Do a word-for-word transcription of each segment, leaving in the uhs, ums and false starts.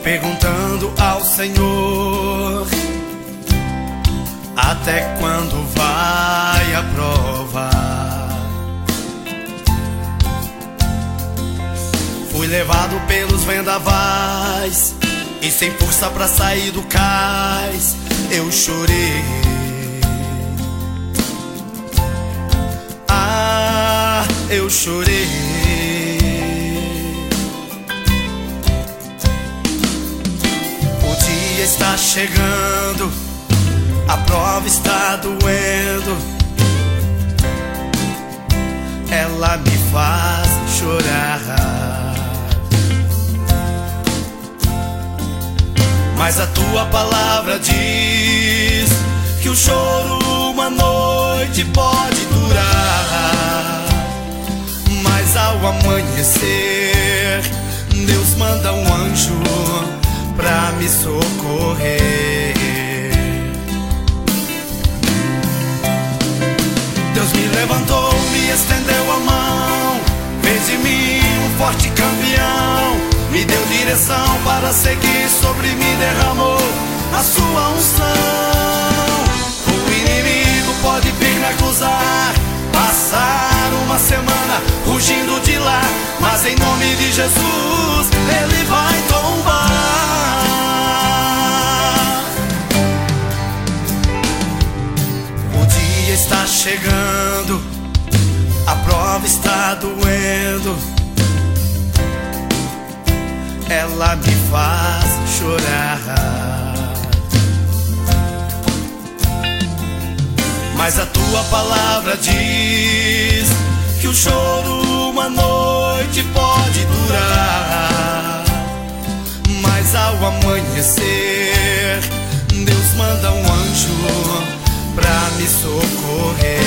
perguntando ao Senhor: até quando vai a prova? Fui levado pelos vendavais e sem força pra sair do cais, eu chorei. Ah, eu chorei. O dia está chegando, a prova está doendo, ela me faz chorar. Mas a tua palavra diz que o choro uma noite pode durar, mas ao amanhecer Deus manda um anjo pra me socorrer. Deus me levantou, me estendeu a mão, fez de mim um forte campeão, me deu direção para seguir, sobre mim derramou a sua unção. O inimigo pode vir me acusar, passar uma semana fugindo de lá, mas em nome de Jesus ele vai tombar. O dia está chegando, a prova está doendo, ela me faz chorar. Mas a tua palavra diz que o choro uma noite pode durar, mas ao amanhecer Deus manda um anjo pra me socorrer.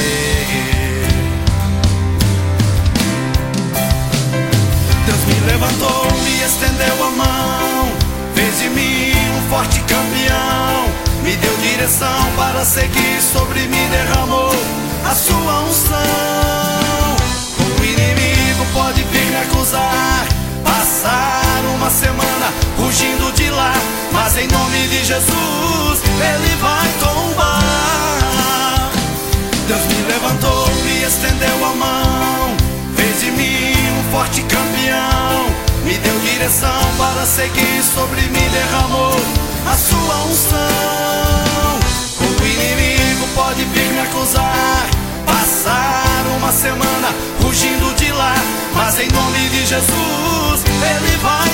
Deus me levantou, me estendeu a mão, fez de mim um forte campeão, me deu direção para seguir, sobre mim derramou a sua unção. O inimigo pode vir me acusar, passar uma semana fugindo de lá, mas em nome de Jesus ele vai tombar. Deus me levantou, me estendeu a mão, fez de mim um forte campeão, me deu direção para seguir, sobre mim derramou a sua unção. O inimigo pode vir me acusar, passar uma semana fugindo de lá, mas em nome de Jesus ele vai